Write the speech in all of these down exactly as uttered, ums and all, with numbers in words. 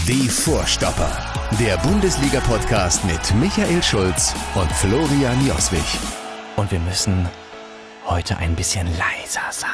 Die Vorstopper, der Bundesliga-Podcast mit Michael Schulz und Florian Joswig. Und wir müssen heute ein bisschen leiser sein.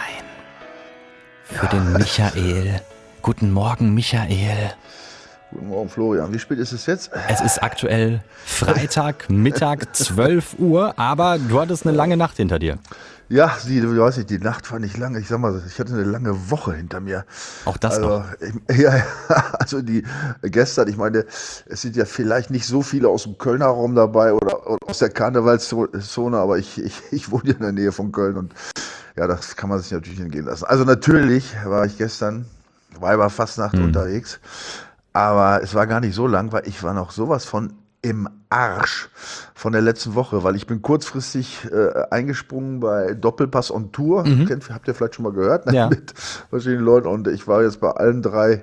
Für den Michael. Guten Morgen, Michael. Guten Morgen, Florian. Wie spät ist es jetzt? Es ist aktuell Freitag, Mittag, zwölf Uhr, aber du hattest eine lange Nacht hinter dir. Ja, die, du weißt nicht, die Nacht war nicht lange. Ich sag mal, ich hatte eine lange Woche hinter mir. Auch das also, noch? Ich, ja, also die gestern, ich meine, es sind ja vielleicht nicht so viele aus dem Kölner Raum dabei oder, oder aus der Karnevalszone, aber ich, ich, ich wohne ja in der Nähe von Köln und ja, das kann man sich natürlich entgehen lassen. Also natürlich war ich gestern Weiberfastnacht mhm. unterwegs, aber es war gar nicht so lang, weil ich war noch sowas von im Arsch von der letzten Woche, weil ich bin kurzfristig äh, eingesprungen bei Doppelpass on Tour. Mhm. Kennt, habt ihr vielleicht schon mal gehört? Ne? Ja. Mit verschiedenen Leuten. Und ich war jetzt bei allen drei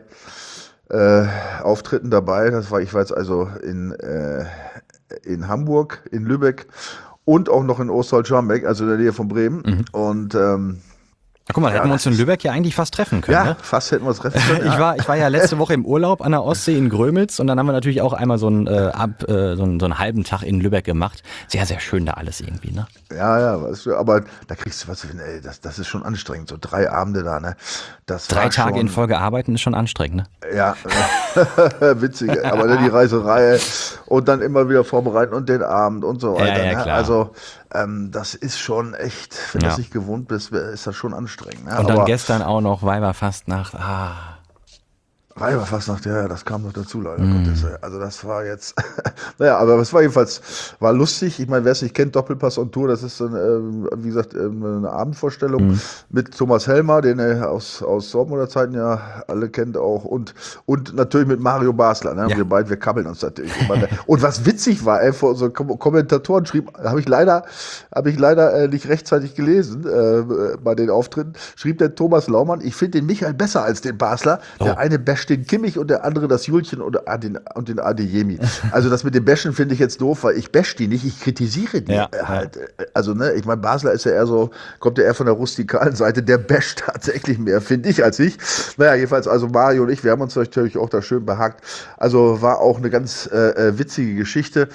äh, Auftritten dabei. Das war, ich war jetzt also in, äh, in Hamburg, in Lübeck und auch noch in Ostholz-Scharmbeck, also in der Nähe von Bremen. Mhm. Und ähm, Na, guck mal, da ja, hätten wir uns in Lübeck ja eigentlich fast treffen können. Ja, ne? fast hätten wir uns treffen können. ich, war, ich war ja letzte Woche im Urlaub an der Ostsee in Grömitz und dann haben wir natürlich auch einmal so einen, äh, ab, äh, so einen, so einen halben Tag in Lübeck gemacht. Sehr, sehr schön da alles irgendwie, ne? Ja, ja, weißt du, aber da kriegst du was, ey, das, das ist schon anstrengend, so drei Abende da, ne? Das Drei war Tage schon, in Folge arbeiten ist schon anstrengend, ne? Ja, witzig, aber ne, die Reiserei und dann immer wieder vorbereiten und den Abend und so weiter. Ja, ja, ne? klar. Also ähm, das ist schon echt, wenn du Ja. das nicht gewohnt bist, ist das schon anstrengend. Ne? Und dann aber gestern auch noch Weiberfastnacht. Ah. Weiberfastnacht, ja, das kam noch dazu, leider mm. Gottes. Also das war jetzt, naja, aber es war jedenfalls, war lustig. Ich meine, wer es nicht kennt, Doppelpass on Tour, das ist so eine, äh, wie gesagt, eine Abendvorstellung mm. mit Thomas Helmer, den ihr aus, aus Dortmunder Zeiten ja alle kennt auch und, und natürlich mit Mario Basler. Ne? Ja. Wir beide, wir kabbeln uns natürlich immer. Und was witzig war, ey, vor so Kommentatoren schrieb, habe ich leider, habe ich leider äh, nicht rechtzeitig gelesen äh, bei den Auftritten, schrieb der Thomas Laumann, ich finde den Michael besser als den Basler, oh. der eine basht den Kimmich und der andere das Julchen und den, und den Adeyemi. Also das mit dem Bashen finde ich jetzt doof, weil ich bash die nicht, ich kritisiere die ja, halt. Ja. Also ne, ich meine, Basler ist ja eher so, kommt ja eher von der rustikalen Seite, der basht tatsächlich mehr, finde ich, als ich. Naja, jedenfalls, also Mario und ich, wir haben uns natürlich auch da schön behagt. Also war auch eine ganz äh, witzige Geschichte.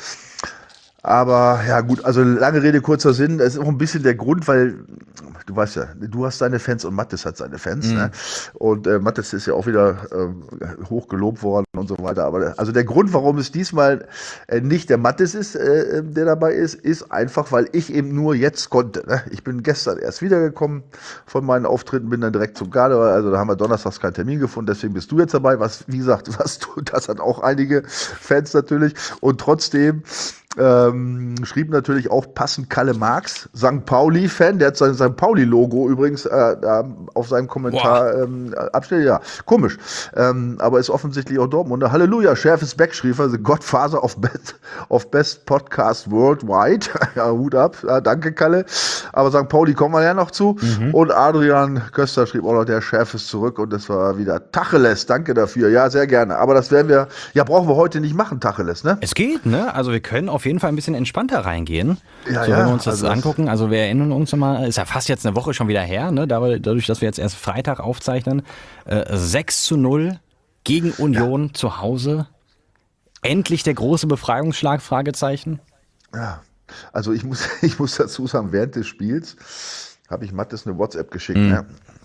Aber ja gut, also lange Rede, kurzer Sinn, das ist auch ein bisschen der Grund, weil du weißt ja, du hast deine Fans und Mattes hat seine Fans. Mhm. Ne? Und äh, Mattes ist ja auch wieder äh, hoch gelobt worden und so weiter. Aber also der Grund, warum es diesmal äh, nicht der Mattes ist, äh, der dabei ist, ist einfach, weil ich eben nur jetzt konnte. Ne? Ich bin gestern erst wiedergekommen von meinen Auftritten, bin dann direkt zum Karneval. Also da haben wir donnerstags keinen Termin gefunden, deswegen bist du jetzt dabei. Was, wie gesagt, was du, das hat auch einige Fans natürlich. Und trotzdem Ähm, schrieb natürlich auch passend Kalle Marx, Sankt Pauli-Fan, der hat sein Sankt Pauli-Logo übrigens äh, auf seinem Kommentar ähm, abstellt. Ja, komisch. Ähm, aber ist offensichtlich auch Dortmunder. Halleluja, schärfes Back, schrieb er, the Godfather of Best, of Best Podcast Worldwide. Ja, Hut ab. Ja, danke, Kalle. Aber Sankt Pauli kommen wir ja noch zu. Mhm. Und Adrian Köster schrieb auch noch, der schärfes zurück und das war wieder Tacheles. Danke dafür. Ja, sehr gerne. Aber das werden wir, ja, brauchen wir heute nicht machen, Tacheles, ne? Es geht, ne? Also wir können auf jeden Fall ein bisschen entspannter reingehen. Ja, so, ja, wenn wir uns das also angucken. Also wir erinnern uns nochmal, ist ja fast jetzt eine Woche schon wieder her, ne? Dadurch, dass wir jetzt erst Freitag aufzeichnen. Äh, sechs zu null gegen Union ja. zu Hause. Endlich der große Befreiungsschlag, Fragezeichen. Ja, also ich muss, ich muss dazu sagen, während des Spiels habe ich Mattes eine WhatsApp geschickt. Mhm. Ne?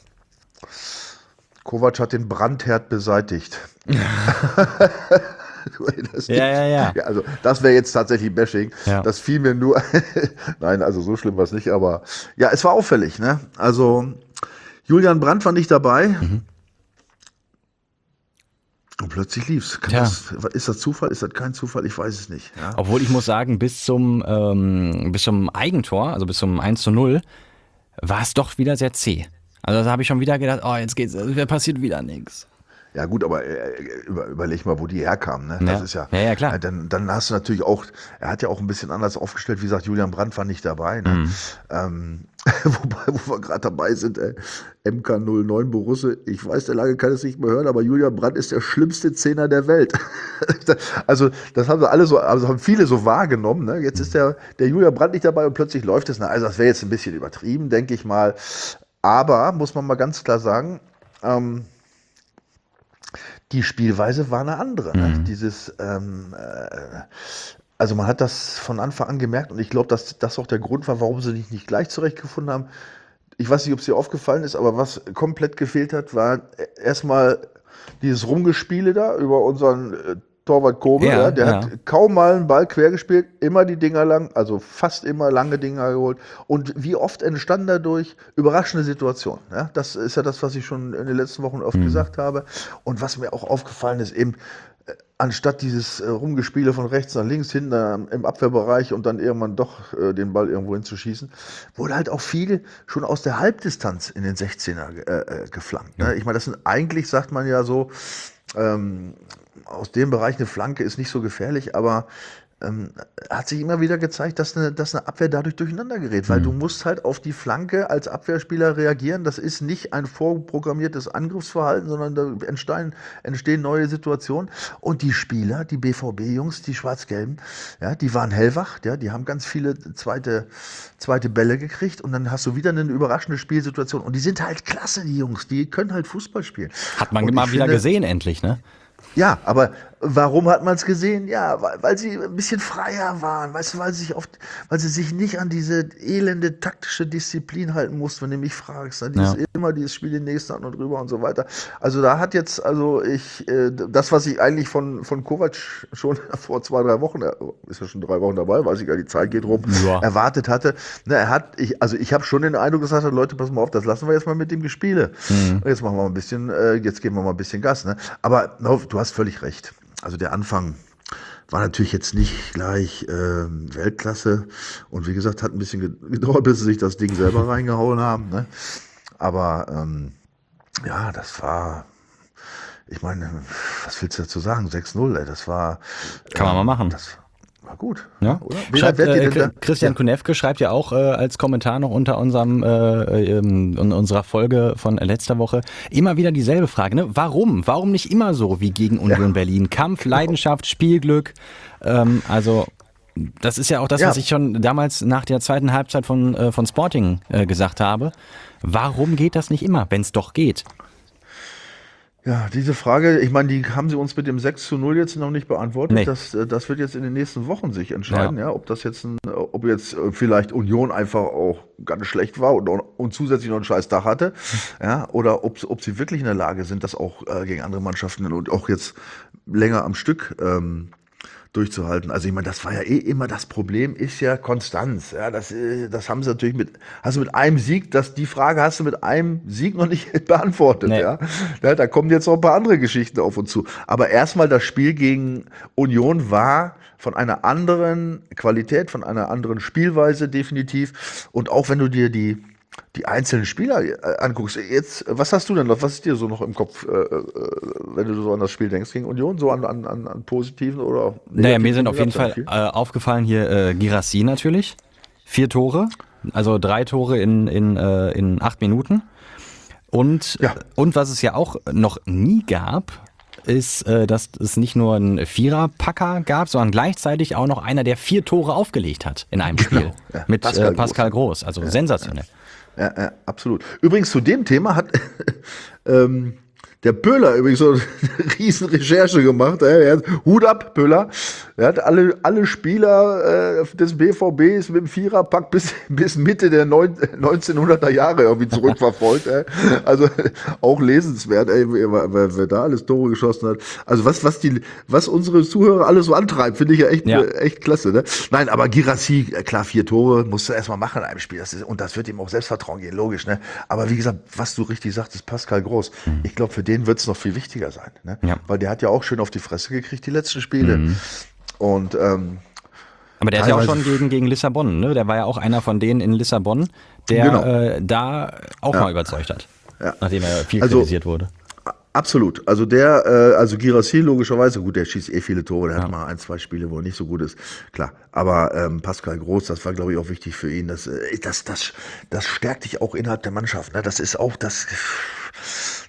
Kovac hat den Brandherd beseitigt. Das ja, ja, ja, ja. Also das wäre jetzt tatsächlich Bashing. Ja. Das fiel mir nur. Nein, also so schlimm war es nicht, aber ja, es war auffällig. Ne? Also Julian Brandt war nicht dabei. Mhm. Und plötzlich lief's. Kann das, ist das Zufall? Ist das kein Zufall? Ich weiß es nicht. Ja? Obwohl ich muss sagen, bis zum, ähm, bis zum Eigentor, also bis zum eins zu null, war es doch wieder sehr zäh. Also da habe ich schon wieder gedacht, oh, jetzt geht's, da passiert wieder nichts. Ja gut, aber äh, über, überleg mal, wo die herkamen. Ne? Ja. Das ist ja, ja, ja klar. Äh, dann, dann hast du natürlich auch, er hat ja auch ein bisschen anders aufgestellt, wie gesagt, Julian Brandt war nicht dabei. Ne? Mhm. Ähm, wobei, wo wir gerade dabei sind, äh, M K null neun Borusse, ich weiß, der lange kann es nicht mehr hören, aber Julian Brandt ist der schlimmste Zehner der Welt. Also das haben sie alle so, also haben viele so wahrgenommen. Ne? Jetzt ist der, der Julian Brandt nicht dabei und plötzlich läuft es. Na, also das wäre jetzt ein bisschen übertrieben, denke ich mal. Aber, muss man mal ganz klar sagen, ähm, die Spielweise war eine andere. Ne? Mhm. Dieses, ähm, äh, also man hat das von Anfang an gemerkt und ich glaube, dass das auch der Grund war, warum sie sich nicht gleich zurechtgefunden haben. Ich weiß nicht, ob es dir aufgefallen ist, aber was komplett gefehlt hat, war erstmal dieses Rumgespiele da über unseren äh, Torwart Kobel. Ja, Ja, der ja. hat kaum mal einen Ball quer gespielt, immer die Dinger lang, also fast immer lange Dinger geholt. Und wie oft entstanden dadurch überraschende Situationen. Ja, das ist ja das, was ich schon in den letzten Wochen oft Mhm. gesagt habe. Und was mir auch aufgefallen ist, eben äh, anstatt dieses äh, Rumgespiele von rechts nach links, hinten äh, im Abwehrbereich und dann irgendwann doch äh, den Ball irgendwo hinzuschießen, wurde halt auch viel schon aus der Halbdistanz in den sechzehner äh, äh, geflankt. Ne? Ich meine, das sind eigentlich, sagt man ja so, ähm, aus dem Bereich eine Flanke ist nicht so gefährlich, aber ähm, hat sich immer wieder gezeigt, dass eine, dass eine Abwehr dadurch durcheinander gerät, weil Mhm. du musst halt auf die Flanke als Abwehrspieler reagieren. Das ist nicht ein vorprogrammiertes Angriffsverhalten, sondern da entstehen, entstehen neue Situationen. Und die Spieler, die B V B-Jungs, die Schwarz-Gelben, ja, die waren hellwach, ja, die haben ganz viele zweite, zweite Bälle gekriegt und dann hast du wieder eine überraschende Spielsituation. Und die sind halt klasse, die Jungs, die können halt Fußball spielen. Hat man Und mal ich wieder finde- gesehen, endlich, ne? Ja, aber warum hat man es gesehen? Ja, weil, weil sie ein bisschen freier waren, weißt du, weil sie sich oft, weil sie sich nicht an diese elende taktische Disziplin halten mussten, wenn du mich fragst. Ne? Dieses, Ja. Immer dieses Spiel den nächsten an und rüber und so weiter. Also da hat jetzt, also ich, äh, das, was ich eigentlich von, von Kovac schon vor zwei, drei Wochen, er ist ja schon drei Wochen dabei, weiß ich gar nicht, die Zeit geht rum, Ja. erwartet hatte. Ne, er hat, ich, also ich habe schon den Eindruck gesagt, Leute, pass mal auf, das lassen wir jetzt mal mit dem Gespiele. Mhm. Und jetzt machen wir mal ein bisschen, äh, jetzt geben wir mal ein bisschen Gas. Ne? Aber no, du hast völlig recht. Also der Anfang war natürlich jetzt nicht gleich ähm, Weltklasse und wie gesagt, hat ein bisschen ge- gedauert, bis sie sich das Ding selber reingehauen haben. Ne? Aber ähm, ja, das war, ich meine, was willst du dazu sagen? sechs null, ey, das war. Kann man ähm, mal machen. Das war gut, Ja. oder? Wen Schreibt, werdet ihr äh, denn da? Christian Ja. Kunewke schreibt ja auch äh, als Kommentar noch unter unserem äh, ähm, in unserer Folge von letzter Woche immer wieder dieselbe Frage. Ne? Warum? Warum nicht immer so wie gegen Union Berlin? Kampf, Leidenschaft, Spielglück. Ähm, also das ist ja auch das, Ja. was ich schon damals nach der zweiten Halbzeit von, äh, von Sporting äh, gesagt habe. Warum geht das nicht immer, wenn es doch geht? Ja, diese Frage, ich meine, die haben sie uns mit dem sechs zu null jetzt noch nicht beantwortet. Nee. Das, äh, das wird jetzt in den nächsten Wochen sich entscheiden, Ja. ja, ob das jetzt ein, ob jetzt äh, vielleicht Union einfach auch ganz schlecht war und, und zusätzlich noch einen scheiß Tag hatte, ja, oder ob, ob sie wirklich in der Lage sind, das auch äh, gegen andere Mannschaften und auch jetzt länger am Stück ähm, durchzuhalten. Also ich meine, das war ja eh immer das Problem, ist ja Konstanz. Ja, das, äh, das haben sie natürlich mit, hast du mit einem Sieg, das, die Frage hast du mit einem Sieg noch nicht beantwortet. Nee. Ja. Ja, da kommen jetzt noch ein paar andere Geschichten auf uns zu. Aber erstmal das Spiel gegen Union war von einer anderen Qualität, von einer anderen Spielweise definitiv. Und auch wenn du dir die die einzelnen Spieler äh, anguckst, jetzt, was hast du denn noch, was ist dir so noch im Kopf, äh, äh, wenn du so an das Spiel denkst gegen Union, so an, an, an, an positiven oder auch Naja, mir negativen sind auf jeden Dinge? Fall äh, aufgefallen hier äh, Girassi natürlich. Vier Tore, also drei Tore in, in, äh, in acht Minuten. Und, Ja. und was es ja auch noch nie gab, ist, äh, dass es nicht nur einen Viererpacker gab, sondern gleichzeitig auch noch einer, der vier Tore aufgelegt hat in einem Spiel. Genau, ja. Mit Pascal Pascal, äh, Pascal Groß. Also sensationell. Ja, ja, absolut. Übrigens zu dem Thema hat ähm, der Pöhler übrigens so eine riesen Recherche gemacht. Äh, er hat, Hut ab, Pöhler. Er hat alle, alle Spieler äh, des B V Bs mit dem Viererpack bis, bis Mitte der neun, neunzehnhunderter Jahre irgendwie zurückverfolgt. Äh. Also auch lesenswert, ey, wer, wer, wer da alles Tore geschossen hat. Also was, was, die, was unsere Zuhörer alles so antreibt, finde ich ja echt, Ja. äh, echt klasse. Ne? Nein, aber Girassi, äh, klar, vier Tore musst du erstmal machen in einem Spiel. Das ist, und das wird ihm auch Selbstvertrauen gehen, logisch. Ne? Aber wie gesagt, was du richtig sagtest, Pascal Groß, ich glaube, für den wird es noch viel wichtiger sein. Ne? Ja. Weil der hat ja auch schön auf die Fresse gekriegt, die letzten Spiele. Mhm. Und ähm, Aber der ist ja auch Teilweise- schon gegen, gegen Lissabon, ne? Der war ja auch einer von denen in Lissabon, der Genau. äh, da auch Ja. mal überzeugt hat. Ja. Nachdem er viel Also- kritisiert wurde. absolut. Also der, äh, also Girassi logischerweise, gut, der schießt eh viele Tore, der hat mal ein, zwei Spiele, wo er nicht so gut ist, klar. Aber ähm, Pascal Groß, das war, glaube ich, auch wichtig für ihn. Das, äh, das, das, das stärkt dich auch innerhalb der Mannschaft. Ne? Das ist auch das.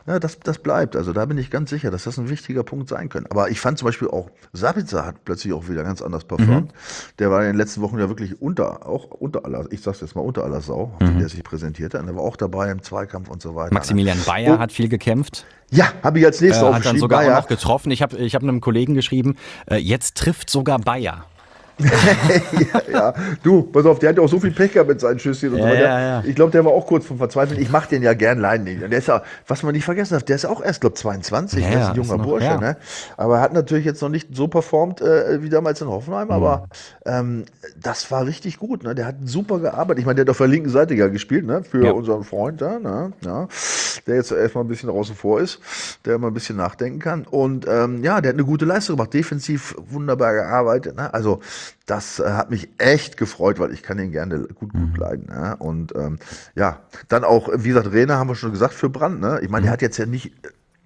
Ja, das, das bleibt. Also da bin ich ganz sicher, dass das ein wichtiger Punkt sein könnte. Aber ich fand zum Beispiel auch, Sabitzer hat plötzlich auch wieder ganz anders performt. Mhm. Der war in den letzten Wochen ja wirklich unter, auch unter aller, ich sag's jetzt mal unter aller Sau, mhm. der sich präsentierte. Und der war auch dabei im Zweikampf und so weiter. Maximilian Bayer oh. hat viel gekämpft. Ja, habe ich als nächstes äh, aufgeschrieben. Hat dann sogar Bayer. auch noch getroffen. Ich habe ich hab einem Kollegen geschrieben, äh, jetzt trifft sogar Bayer. ja, ja, du, pass auf, der hat ja auch so viel Pech gehabt mit seinen Schüsschen und ja, so weiter. Ja, ja. Ich glaube, der war auch kurz vom Verzweifeln. Ich mache den ja gern leiden. Der ist ja, was man nicht vergessen darf, der ist ja auch erst, glaube ich, zweiundzwanzig, ja, der ist ein junger noch, Bursche, ja. ne? Aber er hat natürlich jetzt noch nicht so performt äh, wie damals in Hoffenheim, mhm. aber ähm, das war richtig gut, ne? Der hat super gearbeitet. Ich meine, der hat auf der linken Seite ja gespielt, ne? Für ja. unseren Freund da, ne? Ja, der jetzt erstmal ein bisschen draußen vor ist, der mal ein bisschen nachdenken kann. Und ähm, ja, der hat eine gute Leistung gemacht, defensiv wunderbar gearbeitet, ne? Also das äh, hat mich echt gefreut, weil ich kann ihn gerne gut, gut mhm. leiden. Ja? Und ähm, ja, dann auch, wie gesagt, Rehner haben wir schon gesagt, für Brandt. Ne? Ich meine, mhm. der hat jetzt ja nicht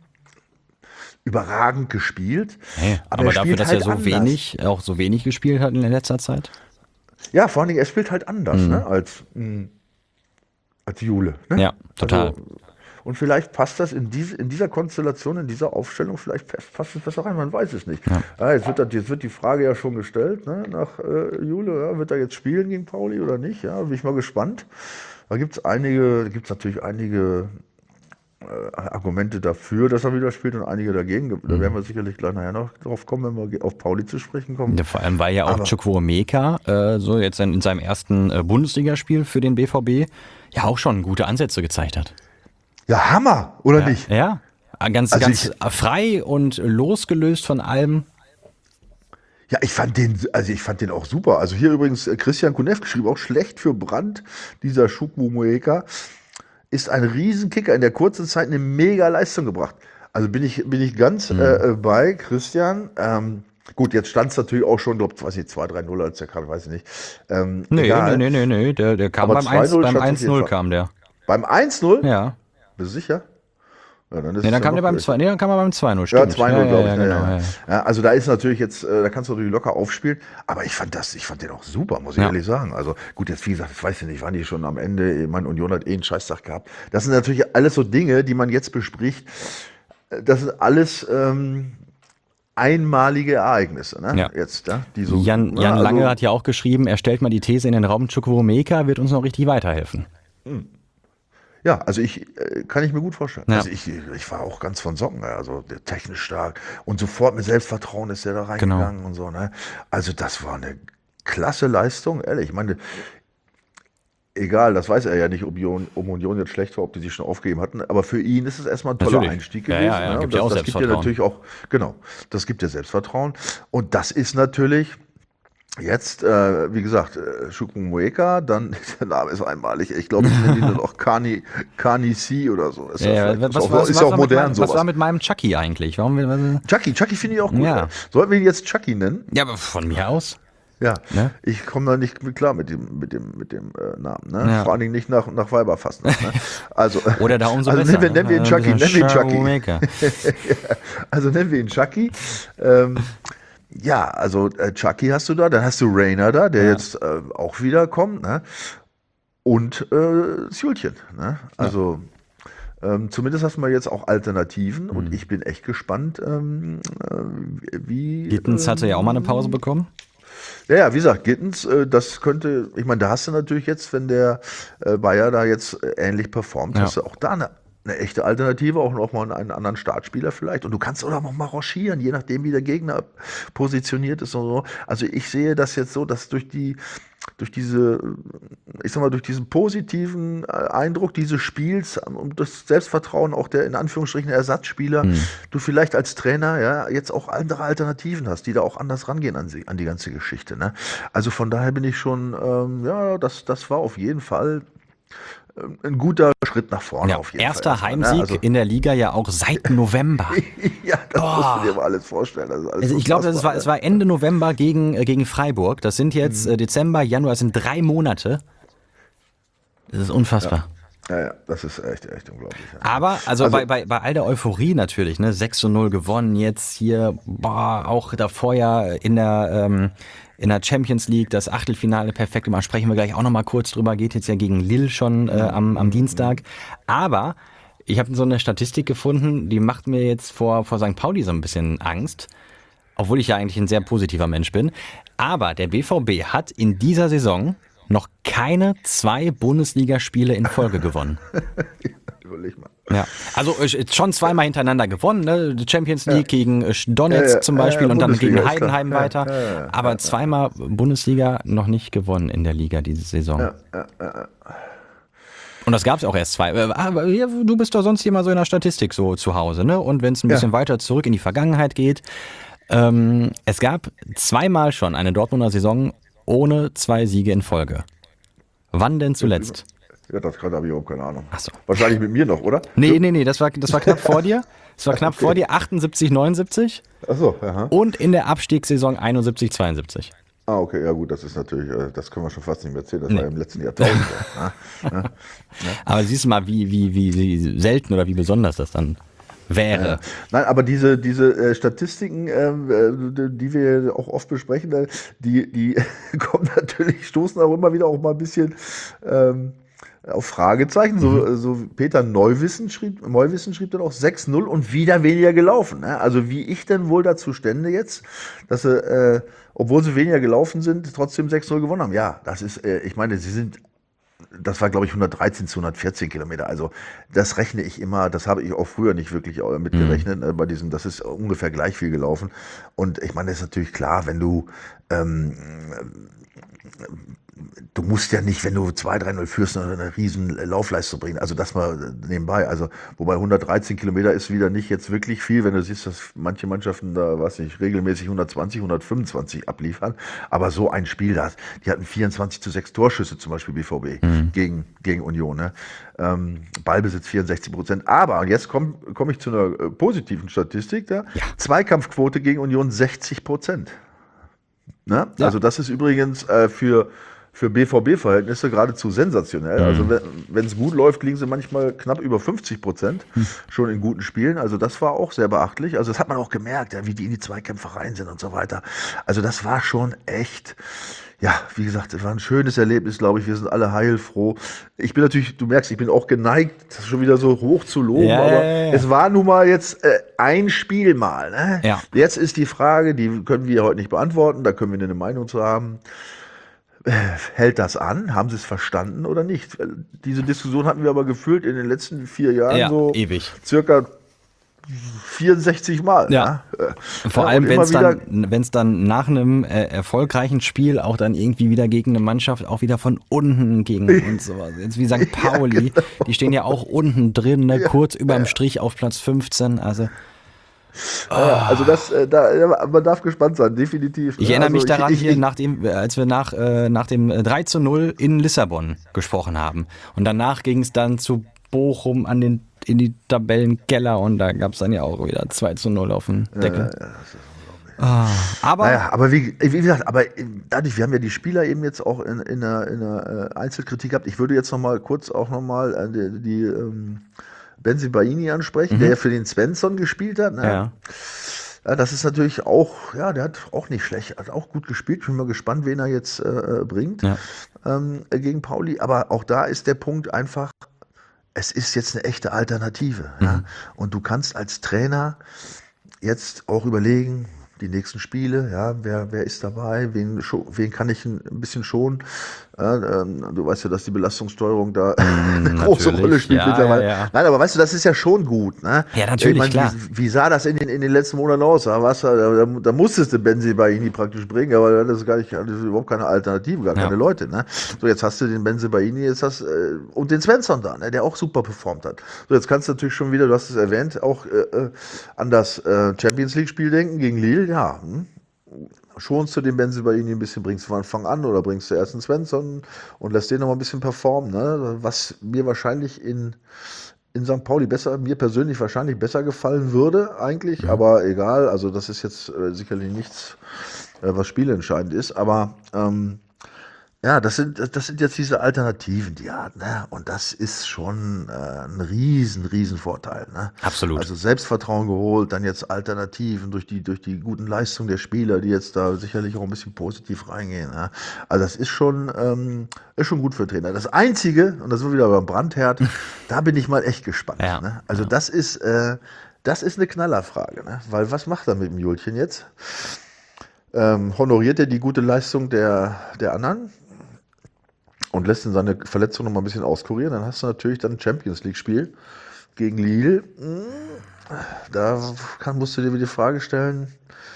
überragend gespielt. Hey, aber aber dafür, dass halt er so anders. wenig, auch so wenig gespielt hat in letzter Zeit? Ja, vor allen Dingen, er spielt halt anders, mhm. ne? als, mh, als Jule. Ne? Ja, total. Also, und vielleicht passt das in, diese, in dieser Konstellation, in dieser Aufstellung, vielleicht passt es besser rein, man weiß es nicht. Ja. Ja, jetzt, wird das, jetzt wird die Frage ja schon gestellt, ne, nach äh, Jule, ja, wird er jetzt spielen gegen Pauli oder nicht? Ja, bin ich mal gespannt. Da gibt es einige, da gibt es natürlich einige äh, Argumente dafür, dass er wieder spielt und einige dagegen. Mhm. Da werden wir sicherlich gleich nachher noch drauf kommen, wenn wir auf Pauli zu sprechen kommen. Ja, vor allem, weil ja auch Chukwuemeka äh, so jetzt in, in seinem ersten äh, Bundesligaspiel für den B V B ja auch schon gute Ansätze gezeigt hat. Ja, Hammer, oder ja, nicht? Ja, ganz, also ganz ich, frei und losgelöst von allem. Ja, ich fand den, also ich fand den auch super. Also hier übrigens Christian Kunef geschrieben, auch schlecht für Brandt, dieser Chukwuemeka, ist ein Riesenkicker, in der kurzen Zeit eine mega Leistung gebracht. Also bin ich, bin ich ganz mhm. äh, bei Christian. Ähm, gut, jetzt stand es natürlich auch schon, glaube ich, weiß nicht, zwei drei null als der gerade, weiß ich nicht. Ähm, nee, egal. nee, nee, nee, nee, der, der kam aber beim eins null kam der. Beim eins null? Ja. Bist du sicher? Ja, dann ist nee, dann, kam der beim zwei, nee, dann kam er beim zwei null, stimmt. Ja, zwei null, ja, glaube ja, ich. Ja, ja, genau, ja. Ja, also da ist natürlich jetzt, äh, da kannst du natürlich locker aufspielen, aber ich fand das, ich fand den auch super, muss ich ja. ehrlich sagen. Also gut, jetzt wie gesagt, ich weiß ja nicht, waren die schon am Ende, ich meine, Union hat eh einen Scheißtag gehabt. Das sind natürlich alles so Dinge, die man jetzt bespricht. Das sind alles ähm, einmalige Ereignisse, ne? Ja. Jetzt, ja? Die so, Jan, Jan also, Lange hat ja auch geschrieben, er stellt mal die These in den Raum, Chukwuemeka wird uns noch richtig weiterhelfen. Hm. Ja, also ich äh, kann ich mir gut vorstellen. Ja. Also ich, ich war auch ganz von Socken, also der technisch stark und sofort mit Selbstvertrauen ist der da reingegangen genau. und so. Ne? Also das war eine klasse Leistung, ehrlich. Ich meine, egal, das weiß er ja nicht, ob Union, ob Union jetzt schlecht war, ob die sich schon aufgegeben hatten, aber für ihn ist es erstmal ein toller natürlich. Einstieg gewesen. Ja, ja, ja. Ne? Gibt das, ja auch das gibt ja natürlich auch, genau, das gibt ja Selbstvertrauen und das ist natürlich jetzt, äh, wie gesagt, äh, Chukwuemeka, dann, der Name ist einmalig, ich glaube, ich nenne ihn dann auch Kani, Kani C oder so. Ist ja, ja, was, ist auch, was, ist was ja auch modern meinem, sowas. Was war mit meinem Chucky eigentlich? Warum, was, Chucky, Chucky finde ich auch gut. Ja. Sollten wir ihn jetzt Chucky nennen? Ja, aber von mir aus. Ja, ne? Ich komme da nicht mit klar mit dem, mit dem, mit dem äh, Namen. Ne? Ja. Vor allen Dingen nicht nach, nach Weiberfastnacht. Ne? Also, oder da umso also besser. Nennen wir, nennen wir ihn Chucky. Nennen wir ihn Chucky. ja, also nennen wir ihn Chucky. Ähm, ja, also äh, Chucky hast du da, dann hast du Rainer da, der ja. jetzt äh, auch wieder kommt. Ne? Und äh, Sjulchen. Ne? Also ja. ähm, zumindest hast du mal jetzt auch Alternativen. Mhm. Und ich bin echt gespannt, ähm, äh, wie... Gittens ähm, hatte ja auch mal eine Pause bekommen. Ja, ja, wie gesagt, Gittens, äh, das könnte, ich meine, da hast du natürlich jetzt, wenn der äh, Bayer da jetzt äh, ähnlich performt, ja. hast du auch da eine, eine echte Alternative, auch noch mal einen anderen Startspieler vielleicht. Und du kannst auch noch mal rochieren, je nachdem, wie der Gegner positioniert ist und so. Also ich sehe das jetzt so, dass durch die, durch diese, ich sag mal, durch diesen positiven Eindruck dieses Spiels und das Selbstvertrauen auch der in Anführungsstrichen Ersatzspieler, mhm. du vielleicht als Trainer ja jetzt auch andere Alternativen hast, die da auch anders rangehen an, sie, an die ganze Geschichte. Ne? Also von daher bin ich schon, ähm, ja, das, das war auf jeden Fall ein guter Schritt nach vorne. Ja, auf jeden erster Fall. Heimsieg ja, also in in der Liga ja auch seit November. ja, das Boah. musst du dir mal alles vorstellen. Das alles also ich glaube, es war, es war Ende November gegen, äh, gegen Freiburg. Das sind jetzt mhm. äh, Dezember, Januar, das sind drei Monate. Das ist unfassbar. Ja, ja, ja das ist echt, echt unglaublich. Ja. Aber, also, also bei, bei, bei all der Euphorie natürlich, ne, sechs zu null gewonnen, jetzt hier, boah, auch davor ja in der, ähm, in der Champions League, das Achtelfinale perfekt gemacht, sprechen wir gleich auch nochmal kurz drüber, geht jetzt ja gegen Lille schon äh, am, am Dienstag. Aber ich habe so eine Statistik gefunden, die macht mir jetzt vor, vor Sankt Pauli so ein bisschen Angst, obwohl ich ja eigentlich ein sehr positiver Mensch bin. Aber der B V B hat in dieser Saison noch keine zwei Bundesligaspiele in Folge gewonnen. Überleg mal. Ja, also äh, schon zweimal hintereinander gewonnen, ne? Champions League Ja. gegen äh, Donetsk Ja, ja, zum Beispiel ja, ja, und dann Bundesliga, gegen ist klar. Heidenheim Ja, weiter. ja, ja, ja, aber ja, zweimal Bundesliga noch nicht gewonnen in der Liga diese Saison. Ja, ja, ja. Und das gab es auch erst zwei. Äh, Aber ja, du bist doch sonst immer so in der Statistik so zu Hause, ne? Und wenn es ein Ja. bisschen weiter zurück in die Vergangenheit geht, ähm, es gab zweimal schon eine Dortmunder Saison ohne zwei Siege in Folge. Wann denn zuletzt? Ja, das kann, habe ich überhaupt keine Ahnung. Ach so. Wahrscheinlich mit mir noch, oder? Nee, nee, nee, das war, das war knapp vor dir. Das war knapp Okay. vor dir, achtundsiebzig, neunundsiebzig. Achso, aha. Und in der Abstiegssaison einundsiebzig, zweiundsiebzig. Ah, okay, ja gut, das ist natürlich, äh, das können wir schon fast nicht mehr erzählen. Das war ja im letzten Jahrtausend. Ja. Aber siehst du mal, wie, wie, wie, wie selten oder wie besonders das dann wäre. Nein, aber diese, diese äh, Statistiken, ähm, äh, die wir auch oft besprechen, äh, die, die kommen natürlich, stoßen auch immer wieder auch mal ein bisschen ähm, auf Fragezeichen. So, Mhm. so Peter Neuwissen schrieb, Neuwissen schrieb dann auch sechs null und wieder weniger gelaufen. Ne? Also wie ich denn wohl dazu stände jetzt, dass sie, äh, obwohl sie weniger gelaufen sind, trotzdem sechs null gewonnen haben. Ja, das ist, äh, ich meine, sie sind das war, glaube ich, hundertdreizehn zu hundertvierzehn Kilometer. Also das rechne ich immer, das habe ich auch früher nicht wirklich äh, mitgerechnet, äh, bei diesem, das ist ungefähr gleich viel gelaufen. Und ich meine, das ist natürlich klar, wenn du ähm, du musst ja nicht, wenn du zwei drei null führst, eine riesen Laufleistung bringen. Also das mal nebenbei. Also wobei hundertdreizehn Kilometer ist wieder nicht jetzt wirklich viel, wenn du siehst, dass manche Mannschaften da, weiß nicht, regelmäßig hundertzwanzig, hundertfünfundzwanzig abliefern. Aber so ein Spiel, da, die hatten vierundzwanzig zu sechs Torschüsse zum Beispiel B V B mhm. gegen, gegen Union. Ne? Ähm, Ballbesitz vierundsechzig Prozent. Aber, und jetzt komme komm ich zu einer äh, positiven Statistik da. Ja. Zweikampfquote gegen Union sechzig Prozent. Ne? Ja. Also das ist übrigens äh, für für B V B-Verhältnisse geradezu sensationell. Mhm. Also wenn es gut läuft, liegen sie manchmal knapp über fünfzig Prozent mhm. schon in guten Spielen. Also das war auch sehr beachtlich. Also das hat man auch gemerkt, ja, wie die in die Zweikämpfe rein sind und so weiter. Also das war schon echt, ja, wie gesagt, es war ein schönes Erlebnis, glaube ich. Wir sind alle heilfroh. Ich bin natürlich, du merkst, ich bin auch geneigt, das schon wieder so hoch zu loben, ja, aber ja, ja. es war nun mal jetzt äh, ein Spiel mal. Ne? Ja. Jetzt ist die Frage, die können wir heute nicht beantworten, da können wir eine Meinung zu haben. Hält das an? Haben sie es verstanden oder nicht? Diese Diskussion hatten wir aber gefühlt in den letzten vier Jahren ja, so ewig. circa vierundsechzig Mal. Ja. Ne? Vor ja, allem, wenn es wieder dann, wenn's dann nach einem äh, erfolgreichen Spiel auch dann irgendwie wieder gegen eine Mannschaft auch wieder von unten gegen und so. Jetzt wie Sankt Pauli, ja, genau. Die stehen ja auch unten drin, ne? Ja, kurz über dem ja. Strich auf Platz fünfzehn. Also Ja, also das, äh, da, man darf gespannt sein, definitiv. Ich erinnere also mich daran, ich, ich, hier, ich, nach dem, als wir nach, äh, nach dem drei zu null in Lissabon gesprochen haben. Und danach ging es dann zu Bochum an den, in die Tabellenkeller und da gab es dann ja auch wieder zwei zu null auf den Deckel. Ja, ja, das ist Ah, aber naja, aber wie, wie gesagt, aber dadurch, wir haben ja die Spieler eben jetzt auch in, in einer, in einer Einzelkritik gehabt. Ich würde jetzt noch mal kurz auch noch mal die, die ähm, Bensebaini ansprechen, Mhm. der ja für den Svensson gespielt hat. Ne? ja. Ja, das ist natürlich auch, ja, der hat auch nicht schlecht, hat auch gut gespielt. Ich bin mal gespannt, wen er jetzt äh, bringt Ja. ähm, gegen Pauli. Aber auch da ist der Punkt einfach, es ist jetzt eine echte Alternative. Mhm. Ja? Und du kannst als Trainer jetzt auch überlegen, die nächsten Spiele, ja, wer, wer ist dabei, wen, scho- wen kann ich ein, ein bisschen schonen. Ja, ähm, du weißt ja, dass die Belastungssteuerung da eine große natürlich. Rolle spielt Ja, mittlerweile. ja, ja. Nein, aber weißt du, das ist ja schon gut. Ne? Ja, natürlich, ich meine, klar. Wie, wie sah das in den, in den letzten Monaten aus? Da, war's, da, da, da musstest du Bensebaini praktisch bringen, aber das ist gar nicht, das ist überhaupt keine Alternative, gar Ja. keine Leute. Ne? So, jetzt hast du den Bensebaini, jetzt hast, äh, und den Svensson da, ne, der auch super performt hat. So, jetzt kannst du natürlich schon wieder, du hast es erwähnt, auch äh, äh, an das äh, Champions League-Spiel denken gegen Lille. Ja, hm? Schonst du den Bensebaini ein bisschen, bringst du von Anfang an oder bringst du erst einen Svensson und lässt den noch mal ein bisschen performen, ne? Was mir wahrscheinlich in, in Sankt Pauli besser, mir persönlich wahrscheinlich besser gefallen würde eigentlich, Ja. aber egal, also das ist jetzt äh, sicherlich nichts, äh, was spielentscheidend ist, aber ähm, Ja, das sind, das sind jetzt diese Alternativen, die er hat, ne? Und das ist schon äh, ein riesen, riesen Vorteil, ne? Absolut. Also Selbstvertrauen geholt, dann jetzt Alternativen durch die, durch die guten Leistungen der Spieler, die jetzt da sicherlich auch ein bisschen positiv reingehen, ne? Also das ist schon, ähm, ist schon gut für Trainer. Das Einzige, und das ist wieder beim Brandherd, da bin ich mal echt gespannt, Ja, ne? Also ja. das ist, äh, das ist eine Knallerfrage, ne? Weil was macht er mit dem Julchen jetzt? Ähm, honoriert er die gute Leistung der, der anderen? Und lässt ihn seine Verletzung noch mal ein bisschen auskurieren, dann hast du natürlich dann ein Champions League-Spiel gegen Lille. Da kann, musst du dir wieder die Frage stellen,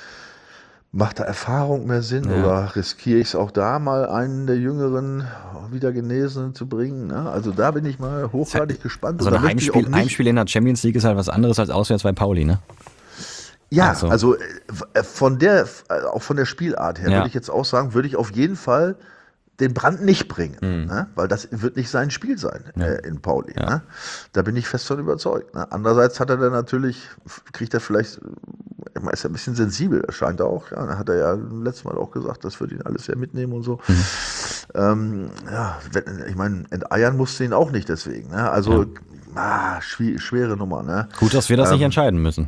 macht da Erfahrung mehr Sinn Ja. oder riskiere ich es auch da mal, einen der Jüngeren wieder Genesenen zu bringen? Ne? Also da bin ich mal hochgradig gespannt. So Und da ein möchte ich Heimspiel, auch nicht, Heimspiel in der Champions League ist halt was anderes als auswärts bei Pauli, ne? ja, Also. also äh, von der, äh, auch von der Spielart her, Ja. würde ich jetzt auch sagen, würde ich auf jeden Fall den Brand nicht bringen, Mhm. ne? Weil das wird nicht sein Spiel sein Ja. äh, in Pauli. Ja. Ne? Da bin ich fest von überzeugt. Ne? Andererseits hat er dann natürlich, kriegt er vielleicht, er ist ja ein bisschen sensibel, das scheint er auch. Ja, da hat er ja letztes Mal auch gesagt, das wird ihn alles sehr mitnehmen und so. Mhm. Ähm, ja, wenn- ich meine, enteiern musste ihn auch nicht deswegen. Ne? Also, ah, schwi- schwere Nummer. Ne? Gut, dass wir das nicht Ähm, entscheiden müssen.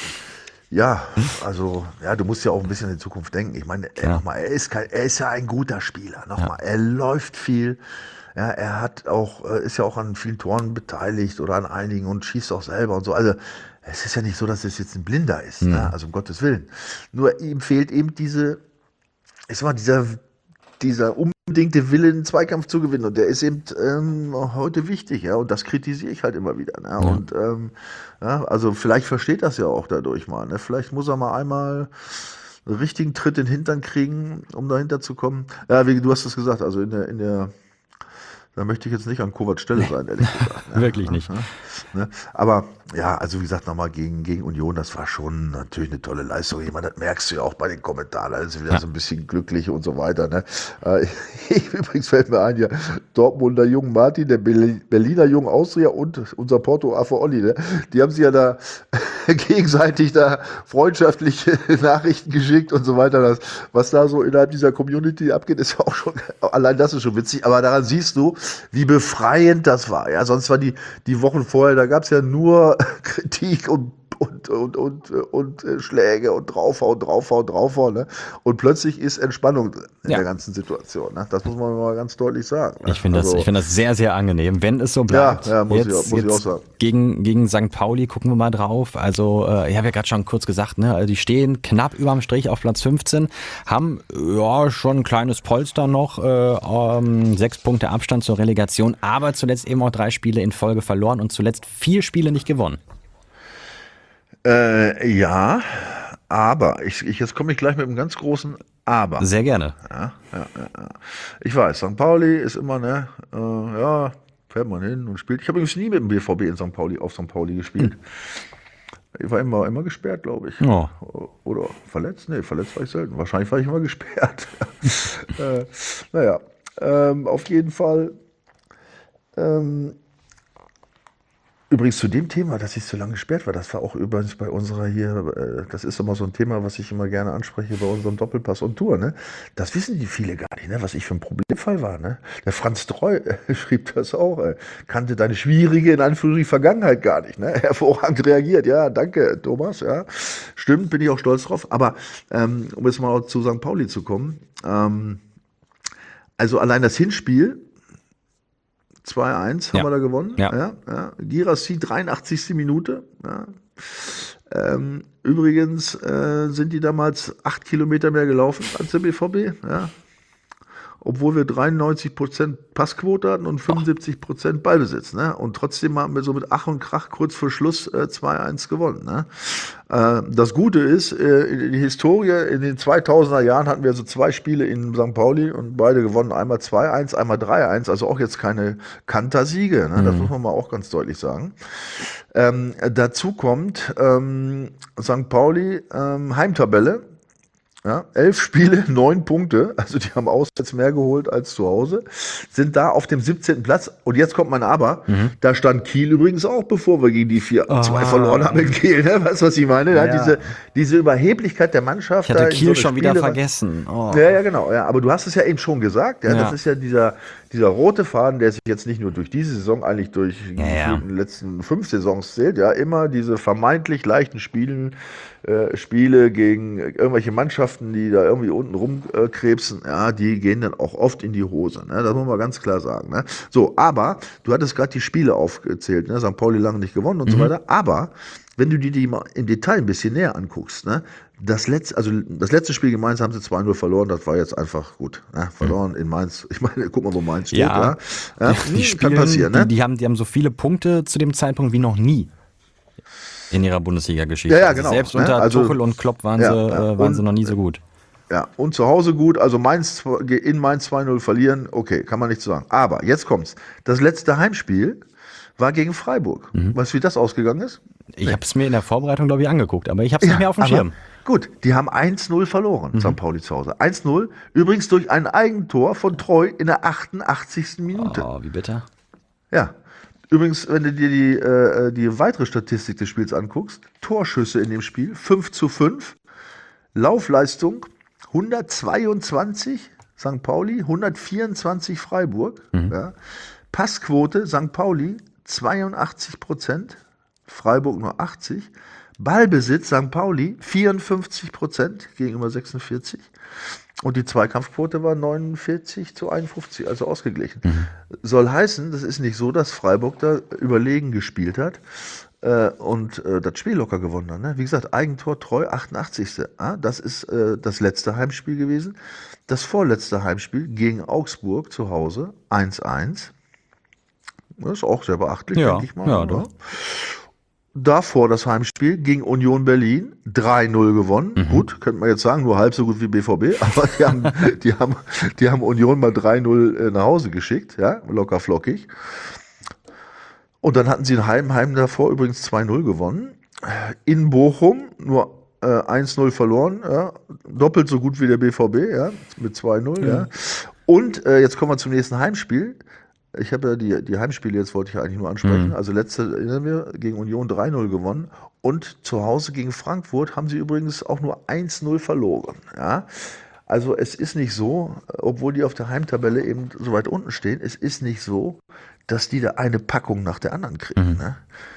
Ja, also, ja, du musst ja auch ein bisschen in die Zukunft denken. Ich meine, er, Ja. nochmal, er ist kein, er ist ja ein guter Spieler. Nochmal, er läuft viel. Ja, er hat auch, äh, ist ja auch an vielen Toren beteiligt oder an einigen und schießt auch selber und so. Also, es ist ja nicht so, dass es jetzt ein Blinder ist, ne? Also, um Gottes Willen. Nur ihm fehlt eben diese, ich sag mal, dieser, dieser unbedingte Wille, einen Zweikampf zu gewinnen. Und der ist eben ähm, heute wichtig, ja. Und das kritisiere ich halt immer wieder. Ne? Und ähm, ja, also vielleicht versteht das ja auch dadurch mal. Ne? Vielleicht muss er mal einmal einen richtigen Tritt in den Hintern kriegen, um dahinter zu kommen. Ja, wie du hast es gesagt, also in der, in der, da möchte ich jetzt nicht an Kovacs Stelle sein, ehrlich gesagt. Ne? Wirklich nicht. Ne? Aber ja, also wie gesagt, nochmal gegen, gegen Union, das war schon natürlich eine tolle Leistung. Ich meine, das merkst du ja auch bei den Kommentaren, da ist wieder Ja. so ein bisschen glücklich und so weiter. Ne? Äh, übrigens fällt mir ein, ja, Dortmunder Jung Martin, der Berli- Berliner Jung Austria und unser Porto Affe Olli, ne? Die haben sich ja da gegenseitig da freundschaftliche Nachrichten geschickt und so weiter. Das, was da so innerhalb dieser Community abgeht, ist ja auch schon, allein das ist schon witzig, aber daran siehst du, wie befreiend das war. Ja, sonst war die, die Wochen vorher, da gab es ja nur Kritik und und, und, und, und äh, Schläge und draufhauen, draufhauen, draufhauen. Ne? Und plötzlich ist Entspannung in Ja. der ganzen Situation. Ne? Das muss man mal ganz deutlich sagen. Ne? Ich finde das, Also, ich finde das sehr, sehr angenehm, wenn es so bleibt. Ja, ja, muss ich jetzt, auch- muss ich jetzt auch sagen. Gegen, gegen Sankt Pauli gucken wir mal drauf. Also, äh, ich habe ja gerade schon kurz gesagt, ne, also die stehen knapp überm Strich auf Platz fünfzehn, haben ja schon ein kleines Polster noch, äh, ähm, sechs Punkte Abstand zur Relegation, aber zuletzt eben auch drei Spiele in Folge verloren und zuletzt vier Spiele nicht gewonnen. Äh, ja, aber, ich, ich, jetzt komme ich gleich mit einem ganz großen Aber. Sehr gerne. Ja, ja, ja, ja. Ich weiß, Sankt Pauli ist immer, ne, äh, ja, fährt man hin und spielt. Ich habe übrigens nie mit dem B V B in Sankt Pauli, auf Sankt Pauli gespielt. Ich war immer, immer gesperrt, glaube ich. Oh. Oder verletzt? Nee, verletzt war ich selten. Wahrscheinlich war ich immer gesperrt. äh, naja, ähm, auf jeden Fall. Ähm, Übrigens zu dem Thema, dass ich so lange gesperrt war, das war auch übrigens bei unserer hier, äh, das ist immer so ein Thema, was ich immer gerne anspreche bei unserem Doppelpass und Tour, ne? Das wissen die viele gar nicht, ne? Was ich für ein Problemfall war, ne? Der Franz Treu äh, schrieb das auch, äh, kannte deine schwierige, in Anführungsstrichen, Vergangenheit gar nicht, ne? Hervorragend reagiert, ja, danke, Thomas, ja. Stimmt, bin ich auch stolz drauf, aber ähm, um jetzt mal zu Sankt Pauli zu kommen, ähm, also allein das Hinspiel, zwei eins haben Ja. wir da gewonnen. Ja. Ja, ja. Girassi, dreiundachtzigste Minute. Ja. Ähm, übrigens äh, sind die damals acht Kilometer mehr gelaufen als der B V B. Ja. Obwohl wir dreiundneunzig Prozent Passquote hatten und fünfundsiebzig Prozent Ballbesitz. Ne? Und trotzdem haben wir so mit Ach und Krach kurz vor Schluss äh, zwei eins gewonnen. Ne? Äh, das Gute ist, äh, in die Historie, in den zweitausender Jahren hatten wir so zwei Spiele in Sankt Pauli und beide gewonnen. Einmal zwei eins, einmal drei eins. Also auch jetzt keine Kantersiege. Ne? Das muss man mal auch ganz deutlich sagen. Ähm, dazu kommt ähm, Sankt Pauli, ähm, Heimtabelle. Ja, elf Spiele, neun Punkte, also die haben auswärts mehr geholt als zu Hause, sind da auf dem siebzehnten Platz. Und jetzt kommt mein Aber, mhm. da stand Kiel übrigens auch, bevor wir gegen die vier zwei oh. verloren haben in Kiel. Ne? Weißt du, was ich meine? Ja. Ja, diese, diese Überheblichkeit der Mannschaft. Ich hatte da Kiel so schon Spiele, wieder vergessen. Oh. Ja, ja, genau. Ja, aber du hast es ja eben schon gesagt. Ja, ja. Das ist ja dieser, dieser rote Faden, der sich jetzt nicht nur durch diese Saison, eigentlich durch ja, die ja. letzten fünf Saisons zählt. Ja, immer diese vermeintlich leichten Spielen, äh, Spiele gegen irgendwelche Mannschaften, die da irgendwie unten rumkrebsen, äh, ja, die gehen dann auch oft in die Hose. Ne? Das muss man ganz klar sagen. Ne? So, aber du hattest gerade die Spiele aufgezählt, ne? Sankt Pauli lange nicht gewonnen und mhm. so weiter. Aber wenn du dir die mal im Detail ein bisschen näher anguckst, ne? Das letzte, also das letzte Spiel gegen Mainz haben sie zwei null verloren, das war jetzt einfach gut. Ne? Verloren mhm. in Mainz. Ich meine, guck mal, wo Mainz steht. Ja, ja. ja die spielen, kann passieren. Ne? Die, die, haben, die haben so viele Punkte zu dem Zeitpunkt wie noch nie in ihrer Bundesliga-Geschichte. Ja, ja, also genau. Selbst unter ne? also, Tuchel und Klopp waren, ja, sie, ja. äh, waren und, sie noch nie so gut. Ja, und zu Hause gut, also Mainz, in Mainz zwei null verlieren, okay, kann man nicht sagen. Aber jetzt kommt's. Das letzte Heimspiel war gegen Freiburg. Mhm. Weißt du, wie das ausgegangen ist? Ich nee. habe es mir in der Vorbereitung, glaube ich, angeguckt, aber ich habe es ja, nicht mehr auf dem Schirm. Gut, die haben eins null verloren, mhm. Sankt Pauli zu Hause. eins null, übrigens durch ein Eigentor von Treu in der achtundachtzigsten Minute. Oh, wie bitter. Ja, übrigens, wenn du dir die, äh, die weitere Statistik des Spiels anguckst, Torschüsse in dem Spiel, fünf zu fünf, Laufleistung hundertzweiundzwanzig Sankt Pauli, hundertvierundzwanzig Freiburg, mhm. ja. Passquote Sankt Pauli zweiundachtzig Prozent, Freiburg nur achtzig, Ballbesitz Sankt Pauli vierundfünfzig Prozent gegenüber sechsundvierzig und die Zweikampfquote war neunundvierzig zu einundfünfzig, also ausgeglichen. Mhm. Soll heißen, das ist nicht so, dass Freiburg da überlegen gespielt hat äh, und äh, das Spiel locker gewonnen hat. Ne? Wie gesagt, Eigentor Treu, achtundachtzigste Ah, das ist äh, das letzte Heimspiel gewesen. Das vorletzte Heimspiel gegen Augsburg zu Hause, eins eins. Das ist auch sehr beachtlich, ja, denke ich mal. Ja, doch. Davor das Heimspiel gegen Union Berlin, drei null gewonnen. Mhm. Gut, könnte man jetzt sagen, nur halb so gut wie B V B, aber die haben, die haben, die haben Union mal drei null nach Hause geschickt, ja, locker flockig. Und dann hatten sie in Heim, Heim davor übrigens zwei null gewonnen. In Bochum nur äh, eins null verloren, ja, doppelt so gut wie der B V B, ja, mit zwei null. Mhm. Ja. Und äh, jetzt kommen wir zum nächsten Heimspiel. Ich habe ja die, die Heimspiele, jetzt wollte ich ja eigentlich nur ansprechen. Mhm. Also letzte, erinnern wir, gegen Union drei null gewonnen. Und zu Hause gegen Frankfurt haben sie übrigens auch nur eins null verloren. Ja? Also es ist nicht so, obwohl die auf der Heimtabelle eben so weit unten stehen, es ist nicht so, dass die da eine Packung nach der anderen kriegen. Mhm. Ne?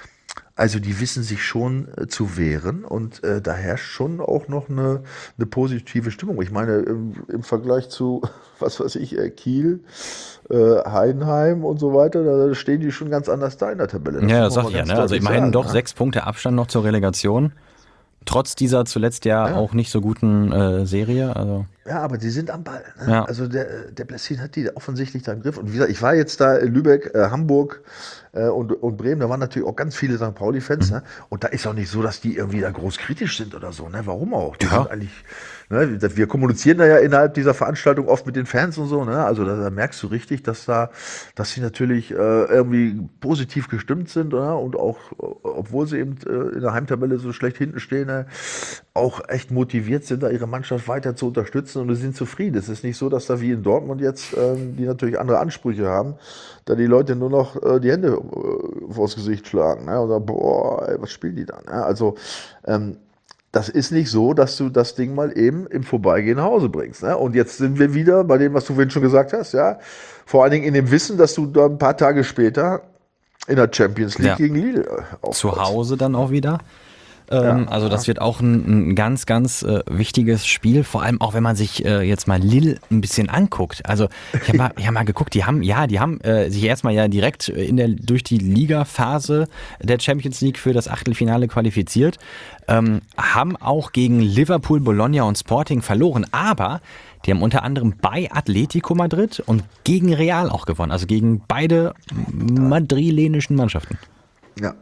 Also die wissen sich schon äh, zu wehren und äh, da herrscht schon auch noch eine, eine positive Stimmung. Ich meine, im, im Vergleich zu, was weiß ich, äh, Kiel, äh, Heidenheim und so weiter, da stehen die schon ganz anders da in der Tabelle. Das ja, das sag ich ja. Ne? Also immerhin sagen, doch ne? sechs Punkte Abstand noch zur Relegation. Trotz dieser zuletzt ja, ja. auch nicht so guten äh, Serie. Also. Ja, aber die sind am Ball. Ne? Ja. Also der, der Blessin hat die offensichtlich da im Griff. Und wie gesagt, ich war jetzt da in Lübeck, äh, Hamburg äh, und, und Bremen, da waren natürlich auch ganz viele Sankt Pauli-Fans. Mhm. Ne? Und da ist auch nicht so, dass die irgendwie da groß kritisch sind oder so. Ne? Warum auch? Die ja. sind eigentlich, ne? Wir kommunizieren da ja innerhalb dieser Veranstaltung oft mit den Fans und so. Ne? Also da, da merkst du richtig, dass da, dass sie natürlich äh, irgendwie positiv gestimmt sind, oder? Und auch, obwohl sie eben äh, in der Heimtabelle so schlecht hinten stehen, ne? auch echt motiviert sind, da ihre Mannschaft weiter zu unterstützen und sie sind zufrieden. Es ist nicht so, dass da wie in Dortmund jetzt, ähm, die natürlich andere Ansprüche haben, da die Leute nur noch äh, die Hände äh, vors Gesicht schlagen, ne? Und sagen, boah, ey, was spielen die da? Ne? Also ähm, das ist nicht so, dass du das Ding mal eben im Vorbeigehen nach Hause bringst. Ne? Und jetzt sind wir wieder bei dem, was du vorhin schon gesagt hast, ja, vor allen Dingen in dem Wissen, dass du da ein paar Tage später in der Champions League ja. gegen Lille äh, zu Hause dann auch wieder. Ähm, ja, also das wird auch ein, ein ganz, ganz äh, wichtiges Spiel, vor allem auch wenn man sich äh, jetzt mal Lille ein bisschen anguckt. Also ich habe mal, ich hab mal geguckt, die haben, ja, die haben äh, sich erstmal ja direkt in der, durch die Liga-Phase der Champions League für das Achtelfinale qualifiziert, ähm, haben auch gegen Liverpool, Bologna und Sporting verloren, aber die haben unter anderem bei Atletico Madrid und gegen Real auch gewonnen, also gegen beide madrilenischen Mannschaften. Ja.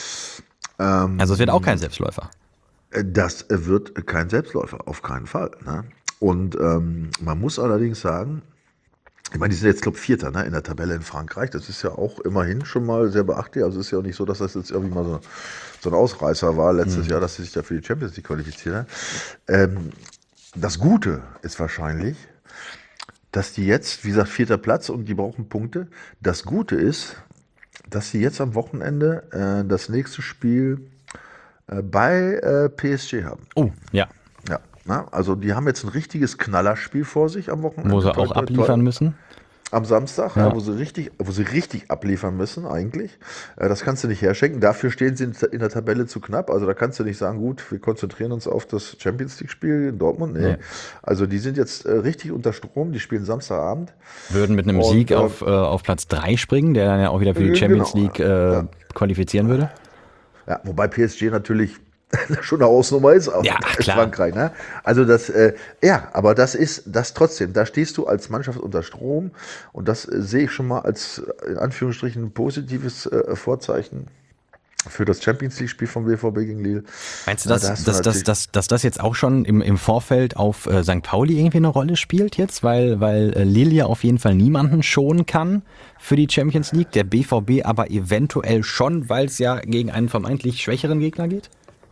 Also es wird auch kein Selbstläufer. Das wird kein Selbstläufer, auf keinen Fall. Ne? Und ähm, man muss allerdings sagen, ich meine, die sind jetzt, glaube ich, Vierter, ne, in der Tabelle in Frankreich. Das ist ja auch immerhin schon mal sehr beachtlich. Also es ist ja auch nicht so, dass das jetzt irgendwie mal so, so ein Ausreißer war letztes mhm. Jahr, dass sie sich da für die Champions League qualifizieren. Ähm, das Gute ist wahrscheinlich, dass die jetzt, wie gesagt, vierter Platz und die brauchen Punkte. Das Gute ist, dass sie jetzt am Wochenende äh, das nächste Spiel äh, bei äh, P S G haben. Oh, ja. Ja, na, also die haben jetzt ein richtiges Knallerspiel vor sich am Wochenende. Wo sie Toi, auch toi, abliefern toi. müssen. Am Samstag, Ja. ja, wo sie richtig, wo sie richtig abliefern müssen eigentlich. Äh, Das kannst du nicht herschenken. Dafür stehen sie in, in der Tabelle zu knapp. Also da kannst du nicht sagen, gut, wir konzentrieren uns auf das Champions League-Spiel in Dortmund. Nee. Nee. Also die sind jetzt äh, richtig unter Strom. Die spielen Samstagabend. Würden mit einem Und, Sieg äh, auf, äh, auf Platz drei springen, der dann ja auch wieder für die Äh, Champions genau, League äh, ja. qualifizieren würde. Ja, wobei P S G natürlich schon eine Hausnummer ist, auch Ja, in klar. Frankreich. Ne? Also das, äh, ja, aber das ist das trotzdem. Da stehst du als Mannschaft unter Strom und das äh, sehe ich schon mal als äh, in Anführungsstrichen ein positives äh, Vorzeichen für das Champions League-Spiel vom B V B gegen Lille. Meinst du, Ja, dass, da hast du dass, dass, natürlich- dass, dass das jetzt auch schon im, im Vorfeld auf äh, Sankt Pauli irgendwie eine Rolle spielt jetzt? Weil, weil äh, Lille ja auf jeden Fall niemanden schonen kann für die Champions League, der B V B aber eventuell schon, weil es ja gegen einen vermeintlich schwächeren Gegner geht?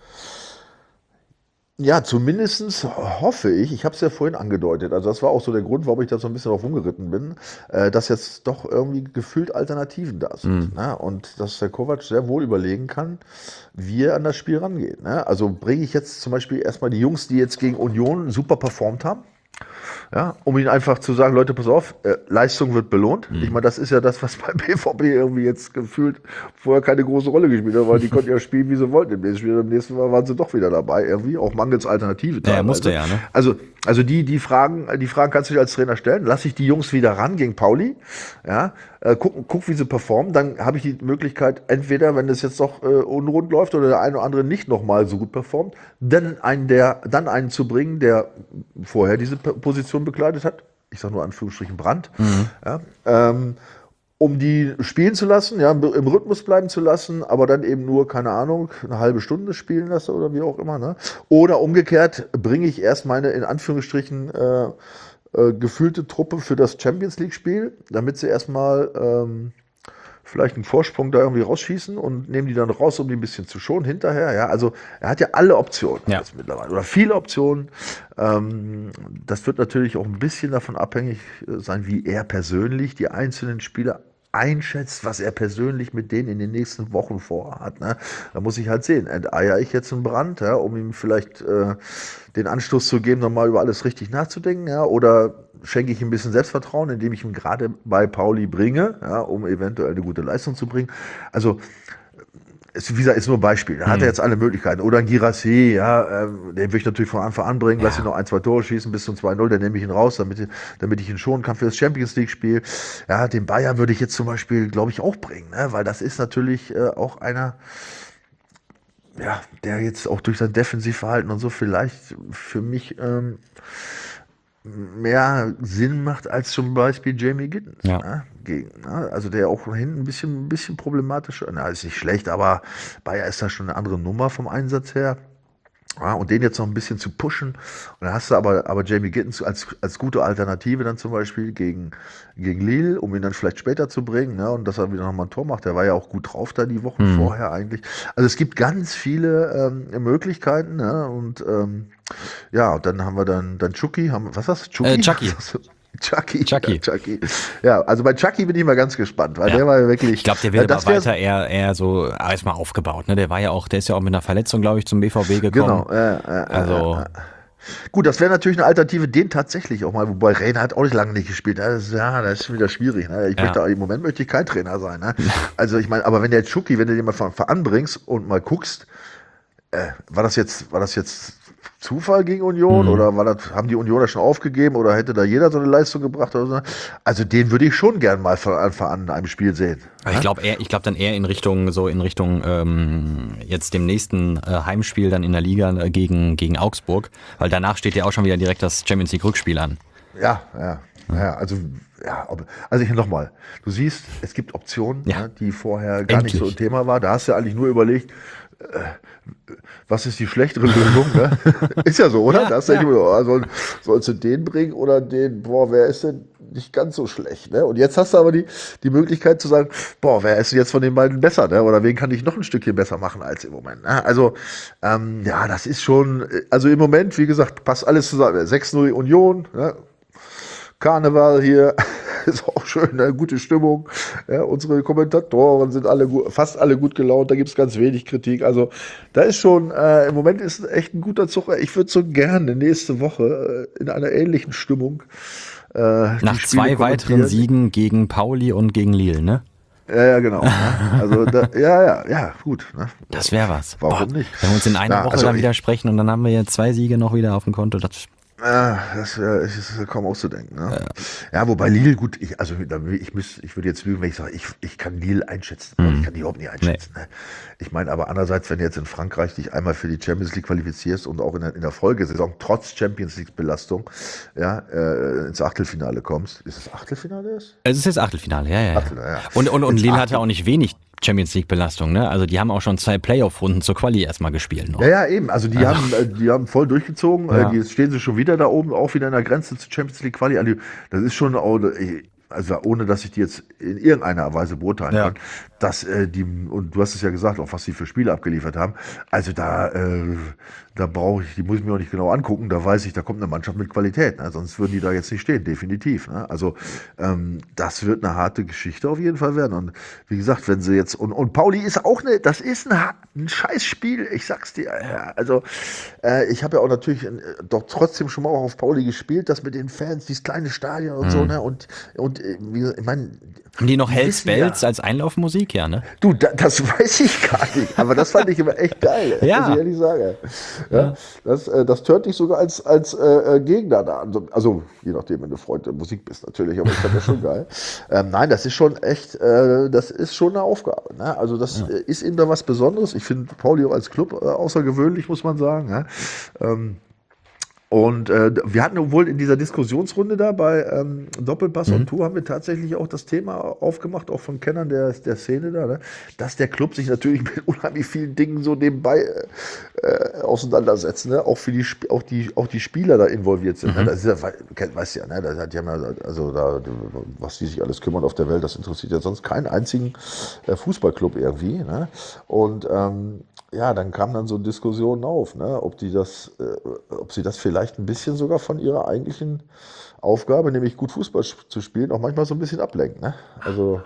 Ja, zumindestens hoffe ich, ich habe es ja vorhin angedeutet, also das war auch so der Grund, warum ich da so ein bisschen drauf rumgeritten bin, äh, dass jetzt doch irgendwie gefühlt Alternativen da sind. Ne? Und dass der Kovac sehr wohl überlegen kann, wie er an das Spiel rangeht. Ne? Also bringe ich jetzt zum Beispiel erstmal die Jungs, die jetzt gegen Union super performt haben, ja, um ihnen einfach zu sagen, Leute, pass auf, äh, Leistung wird belohnt. Ich meine, das ist ja das, was beim B V B irgendwie jetzt gefühlt vorher keine große Rolle gespielt hat, weil die konnten ja spielen, wie sie wollten. Im nächsten Spiel, im nächsten Mal waren sie doch wieder dabei, irgendwie, auch mangels Alternative. Ja, er musste ja, ne? Also, also die, die Fragen, die Fragen kannst du dir als Trainer stellen. Lass ich die Jungs wieder ran gegen Pauli, ja, äh, guck, guck, wie sie performen. Dann habe ich die Möglichkeit, entweder, wenn das jetzt doch äh, unrund läuft oder der eine oder andere nicht nochmal so gut performt, dann einen, der, dann einen zu bringen, der vorher diese P- Position bekleidet hat. Ich sage nur Anführungsstrichen Brandt. Ja, ähm, um die spielen zu lassen, ja, im Rhythmus bleiben zu lassen, aber dann eben nur, keine Ahnung, eine halbe Stunde spielen lassen oder wie auch immer. Ne? Oder umgekehrt bringe ich erst meine, in Anführungsstrichen, äh, äh, gefühlte Truppe für das Champions League-Spiel, damit sie erstmal ähm, vielleicht einen Vorsprung da irgendwie rausschießen und nehmen die dann raus, um die ein bisschen zu schonen hinterher. Ja, also er hat ja alle Optionen Ja. jetzt mittlerweile oder viele Optionen. Ähm, das wird natürlich auch ein bisschen davon abhängig äh, sein, wie er persönlich die einzelnen Spieler einschätzt, was er persönlich mit denen in den nächsten Wochen vorhat. Ne? Da muss ich halt sehen, enteier ich jetzt einen Brand, ja, um ihm vielleicht äh, den Anstoß zu geben, nochmal über alles richtig nachzudenken, ja, oder schenke ich ihm ein bisschen Selbstvertrauen, indem ich ihn gerade bei Pauli bringe, ja, um eventuell eine gute Leistung zu bringen. Also ist, wie gesagt, ist nur ein Beispiel. Da hat er jetzt alle Möglichkeiten. Oder ein Girassi, ja, ähm, den würde ich natürlich von Anfang an bringen, lass ihn noch ein, zwei Tore schießen bis zum zwei null, dann nehme ich ihn raus, damit, damit ich ihn schonen kann für das Champions League-Spiel. Ja, den Bayern würde ich jetzt zum Beispiel, glaube ich, auch bringen, ne? Weil das ist natürlich äh, auch einer, ja, der jetzt auch durch sein Defensivverhalten und so vielleicht für mich ähm, mehr Sinn macht als zum Beispiel Jamie Giddens. Ja. Ne? Gegen, ne? Also der auch hinten ein bisschen, ein bisschen problematischer, na, ist nicht schlecht, aber Bayer ist da schon eine andere Nummer vom Einsatz her. Ja, und den jetzt noch ein bisschen zu pushen. Und dann hast du aber, aber Jamie Giddens als, als gute Alternative dann zum Beispiel gegen, gegen Lille, um ihn dann vielleicht später zu bringen, ne? Und dass er wieder nochmal ein Tor macht. Der war ja auch gut drauf da die Wochen vorher eigentlich. Also es gibt ganz viele ähm, Möglichkeiten. Ne? Und ähm, ja, und dann haben wir dann, dann Chucky. Haben, was hast du? Chucky? Äh, Chucky. Chucky. Chucky. Ja, Chucky. Ja, also bei Chucky bin ich mal ganz gespannt, weil Ja. der war ja wirklich. Ich glaube, der ja, wird das aber wär- weiter eher, eher so erstmal aufgebaut. Ne? Der war ja auch, der ist ja auch mit einer Verletzung, glaube ich, zum B V B gekommen. Genau. Äh, äh, Also, äh, äh. Gut, das wäre natürlich eine Alternative, den tatsächlich auch mal, wobei Reiner hat auch nicht lange nicht gespielt. Ne? Das ist, ja, das ist wieder schwierig. Ne? Ich Ja. möchte, im Moment möchte ich kein Trainer sein. Ne? Also ich meine, aber wenn der Chucky, wenn du den mal von von anbringst und mal guckst, äh, war das jetzt, war das jetzt Zufall gegen Union Mhm. oder war das, haben die Unioner schon aufgegeben oder hätte da jeder so eine Leistung gebracht oder so? Also den würde ich schon gern mal von Anfang an in einem Spiel sehen. Aber ich glaube eher, ich glaube dann eher in Richtung, so in Richtung ähm, jetzt dem nächsten äh, Heimspiel dann in der Liga äh, gegen, gegen Augsburg, weil danach steht ja auch schon wieder direkt das Champions League Rückspiel an. Ja, ja, ja, also, ja, ob- also ich nochmal, du siehst, es gibt Optionen, Ja. ne, die vorher gar Endlich. nicht so ein Thema war. Da hast du ja eigentlich nur überlegt, äh, was ist die schlechtere Lösung, ne? Ist ja so, oder? Ja, da hast du ja ja. nicht über, oh, soll, sollst du den bringen oder den, boah, wer ist denn nicht ganz so schlecht. Ne? Und jetzt hast du aber die, die Möglichkeit zu sagen, boah, wer ist jetzt von den beiden besser? Ne? Oder wen kann ich noch ein Stückchen besser machen als im Moment? Ne? Also, ähm, ja, das ist schon, also im Moment, wie gesagt, passt alles zusammen. sechs null Union, ne? Karneval hier, ist auch schön, ne? Gute Stimmung. Ja, unsere Kommentatoren sind alle gut, fast alle gut gelaunt, da gibt es ganz wenig Kritik. Also da ist schon, äh, im Moment ist echt ein guter Zug. Ich würde so gerne nächste Woche äh, in einer ähnlichen Stimmung äh, nach zwei weiteren Siegen gegen Pauli und gegen Lille, ne? Ja, ja, genau. Ne? Also da, ja, ja, ja, gut. Ne? Das wäre was. Warum Boah, nicht? wenn wir uns in einer Na, Woche also dann ich- wieder sprechen und dann haben wir jetzt zwei Siege noch wieder auf dem Konto. Das Ah, das wär, ist ist kaum auszudenken. Ne? Ja. Wobei Lille, gut, ich, also da will- ich, müß, ich würde jetzt lügen, wenn ich sage, ich, ich kann Lille einschätzen. Ich kann die überhaupt nicht einschätzen. Ne? Ich meine aber andererseits, wenn du jetzt in Frankreich dich einmal für die Champions League qualifizierst und auch in der, in der Folgesaison trotz Champions League Belastung ja, äh, ins Achtelfinale kommst. Ist es Achtelfinale? Ist? Es ist jetzt Achtelfinale, ja, ja. ja. Achtelfinale, ja. Und, und, und Ins Lille Achtel- hatte auch nicht wenig Champions League Belastung, ne? Also die haben auch schon zwei Playoff-Runden zur Quali erstmal gespielt noch. Ja, ja, eben. Also die haben, äh, die haben voll durchgezogen. Ja. Äh, Jetzt stehen sie schon wieder da oben, auch wieder in der Grenze zur Champions League Quali. Also das ist schon, auch, äh, also ohne dass ich die jetzt in irgendeiner Weise beurteilen Ja. kann, dass äh, die, und du hast es ja gesagt, auch was sie für Spiele abgeliefert haben. Also da, äh, da brauche ich, die muss ich mir auch nicht genau angucken. Da weiß ich, da kommt eine Mannschaft mit Qualität. Ne? Sonst würden die da jetzt nicht stehen, definitiv. Ne? Also ähm, das wird eine harte Geschichte auf jeden Fall werden. Und wie gesagt, wenn sie jetzt, und, und Pauli ist auch eine, das ist ein, ha- ein scheiß Spiel, ich sag's dir. Ja, also äh, ich habe ja auch natürlich äh, doch trotzdem schon mal auch auf Pauli gespielt, das mit den Fans, dieses kleine Stadion und so, ne? Und, und äh, wie gesagt, ich meine, Haben die noch die Hells wissen ja- Bells als Einlaufmusik? Ja, ne? Du, da, das weiß ich gar nicht, aber das fand ich immer echt geil, Ja. muss ich ehrlich sagen. Ja, das, äh, das tönt dich sogar als, als äh, äh, Gegner da an. So- Also, je nachdem, wenn du Freund der Musik bist, natürlich, aber ich fand das schon geil. Ähm, nein, das ist schon echt, äh, das ist schon eine Aufgabe. Ne? Also, das äh, ist eben da was Besonderes. Ich finde Pauli auch als Club äh, außergewöhnlich, muss man sagen. Ja? Ähm, Und äh, wir hatten wohl in dieser Diskussionsrunde da bei ähm, Doppelpass und Tour haben wir tatsächlich auch das Thema aufgemacht, auch von Kennern der, der Szene da, ne? Dass der Club sich natürlich mit unheimlich vielen Dingen so nebenbei äh, äh, auseinandersetzt, ne? Auch für die Sp- auch die auch die Spieler da involviert sind. Ne? Das ist ja, wei- kennt- weißt ja, ne? Da, die haben ja, also da, was die sich alles kümmern auf der Welt, das interessiert ja sonst keinen einzigen äh, Fußballclub irgendwie. Ne? Und ähm, ja, dann kamen dann so Diskussionen auf, ne, ob die das, äh, ob sie das vielleicht ein bisschen sogar von ihrer eigentlichen Aufgabe, nämlich gut Fußball sch- zu spielen, auch manchmal so ein bisschen ablenken. Ne? Also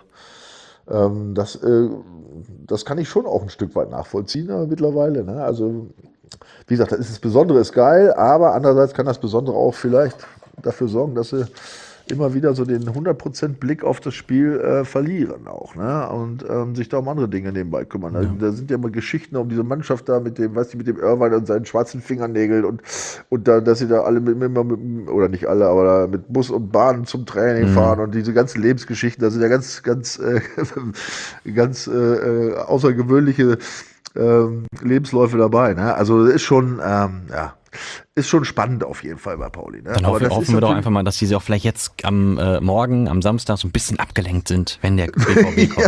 ähm, das, äh, das kann ich schon auch ein Stück weit nachvollziehen, aber mittlerweile. Ne? Also wie gesagt, das, ist das Besondere ist geil, aber andererseits kann das Besondere auch vielleicht dafür sorgen, dass sie immer wieder so den hundert Prozent Blick auf das Spiel äh, verlieren auch, ne? Und ähm, sich da um andere Dinge nebenbei kümmern. Also, da sind ja mal Geschichten um diese Mannschaft da mit dem, weißt du, mit dem Irrwein und seinen schwarzen Fingernägeln und, und da, dass sie da alle mit, immer mit, oder nicht alle, aber da mit Bus und Bahn zum Training fahren und diese ganzen Lebensgeschichten, da sind ja ganz, ganz, äh, ganz äh, äh, außergewöhnliche ähm, Lebensläufe dabei, ne? Also ist schon, ähm, ja, ist schon spannend auf jeden Fall bei Pauli. Ne? Dann Aber hoffen, das ist hoffen wir doch natürlich- einfach mal, dass die auch vielleicht jetzt am äh, Morgen, am Samstag so ein bisschen abgelenkt sind, wenn der B V B kommt.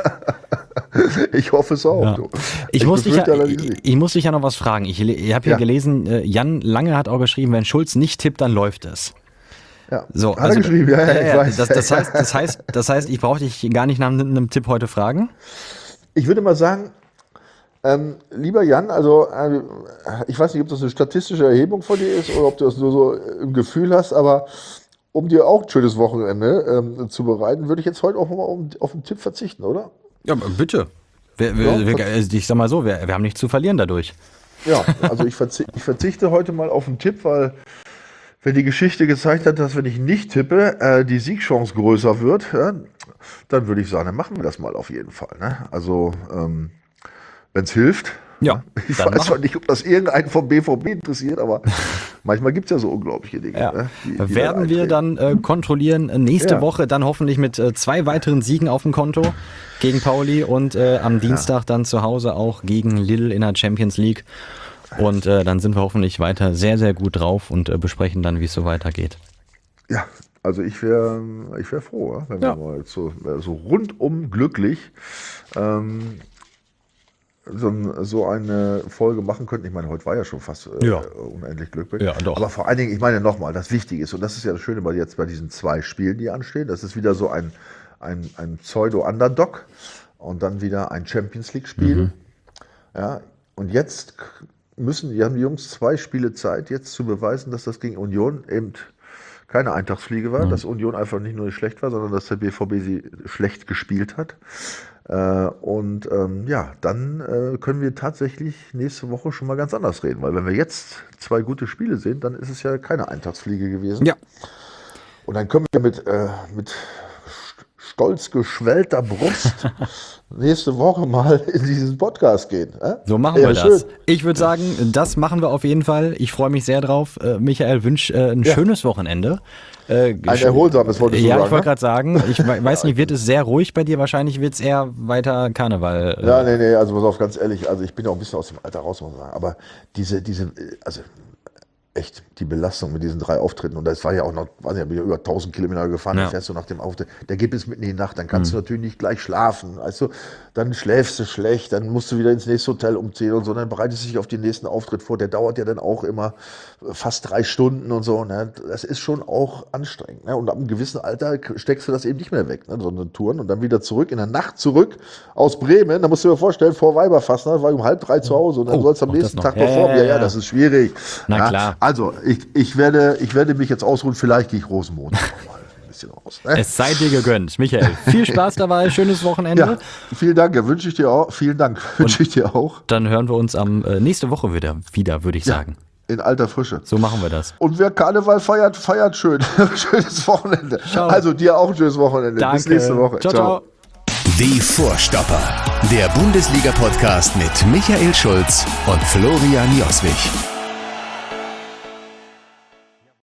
Ich hoffe es auch. Ja. Du. Ich, muss dich ja, befürchte allerdings ich, nicht. ich muss dich ja noch was fragen. Ich, le- ich habe hier Ja. gelesen, äh, Jan Lange hat auch geschrieben, wenn Schulz nicht tippt, dann läuft es. Ja. So, Hat er geschrieben, ja, ja, ich weiß. Das, das, heißt, das, heißt, das heißt, ich brauche dich gar nicht nach einem einem Tipp heute fragen. Ich würde mal sagen, ähm, lieber Jan, also äh, ich weiß nicht, ob das eine statistische Erhebung von dir ist oder ob du das nur so im Gefühl hast, aber um dir auch ein schönes Wochenende ähm, zu bereiten, würde ich jetzt heute auch mal um, auf den Tipp verzichten, oder? Ja, bitte. Wir, wir, Ja, wir, also ich sag mal so, wir, wir haben nichts zu verlieren dadurch. Ja, also ich, verzi ich verzichte heute mal auf den Tipp, weil wenn die Geschichte gezeigt hat, dass wenn ich nicht tippe, äh, die Siegchance größer wird, ja, dann würde ich sagen, dann machen wir das mal auf jeden Fall. Ne? Also ähm, wenn es hilft. Ja, Ich dann weiß machen- zwar nicht, ob das irgendeinen vom B V B interessiert, aber manchmal gibt es ja so unglaubliche Dinge. Ja. Ne, die, die Werden wir eintreten. dann äh, kontrollieren äh, nächste Ja. Woche, dann hoffentlich mit äh, zwei weiteren Siegen auf dem Konto gegen Pauli und äh, am Dienstag dann zu Hause auch gegen Lille in der Champions League. Und äh, dann sind wir hoffentlich weiter sehr, sehr gut drauf und äh, besprechen dann, wie es so weitergeht. Ja, also ich wäre ich wär froh, ja, wenn Ja. wir mal so, äh, so rundum glücklich ähm, so, ein, so eine Folge machen könnten. Ich meine, heute war ja schon fast äh, Ja. unendlich glücklich. Ja, doch. Aber vor allen Dingen, ich meine nochmal, das Wichtige ist, und das ist ja das Schöne bei jetzt bei diesen zwei Spielen, die anstehen, das ist wieder so ein, ein, ein Pseudo-Underdog und dann wieder ein Champions-League-Spiel. Mhm. Ja, und jetzt müssen, die haben die Jungs zwei Spiele Zeit, jetzt zu beweisen, dass das gegen Union eben keine Eintagsfliege war, mhm. dass Union einfach nicht nur nicht schlecht war, sondern dass der B V B sie schlecht gespielt hat. Äh, und ähm, ja, dann äh, können wir tatsächlich nächste Woche schon mal ganz anders reden, weil wenn wir jetzt zwei gute Spiele sehen, dann ist es ja keine Eintagsfliege gewesen. Ja. Und dann können wir mit, äh, mit stolz geschwellter Brust nächste Woche mal in diesen Podcast gehen. Äh? So machen ja, wir schön. das. Ich würde sagen, das machen wir auf jeden Fall. Ich freue mich sehr drauf. Äh, Michael, wünsche äh, ein ja. schönes Wochenende. Äh, ein erholsames, wolltest du ja, sagen. Ja, ich wollte gerade sagen, ich weiß nicht, wird es sehr ruhig bei dir? Wahrscheinlich wird es eher weiter Karneval. Äh. Ja, nee, nee, also pass auf, ganz ehrlich, also ich bin ja auch ein bisschen aus dem Alter raus, muss man sagen, aber diese, diese, also echt die Belastung mit diesen drei Auftritten, und das war ja auch noch, weiß ich, ja über tausend Kilometer gefahren, ja. dann fährst du nach dem Auftritt, der geht bis mitten in die Nacht, dann kannst mhm. du natürlich nicht gleich schlafen, also dann schläfst du schlecht, dann musst du wieder ins nächste Hotel umziehen und so, dann bereitest du dich auf den nächsten Auftritt vor, der dauert ja dann auch immer fast drei Stunden und so, ne? Das ist schon auch anstrengend, ne? Und ab einem gewissen Alter steckst du das eben nicht mehr weg, ne? So eine Touren und dann wieder zurück, in der Nacht zurück aus Bremen, da musst du dir vorstellen, vor Weiberfastnacht war ich um halb drei zu Hause und dann oh, sollst du am nächsten Tag performen, ja, ja, ja, das ist schwierig. Na ja? klar. Also, ich, ich, werde, ich werde mich jetzt ausruhen, vielleicht gehe ich Rosenmontag noch mal ein bisschen raus. Ne? Es sei dir gegönnt, Michael. Viel Spaß dabei, schönes Wochenende. Ja, vielen Dank, ja, wünsche ich dir auch. Vielen Dank, wünsche ich dir auch. Dann hören wir uns am äh, nächste Woche wieder, wieder würde ich ja, sagen. In alter Frische. So machen wir das. Und wer Karneval feiert, feiert schön. Schönes Wochenende. Ciao. Also dir auch ein schönes Wochenende. Danke. Bis nächste Woche. Ciao, ciao. Die Vorstopper. Der Bundesliga-Podcast mit Michael Schulz und Florian Joswig.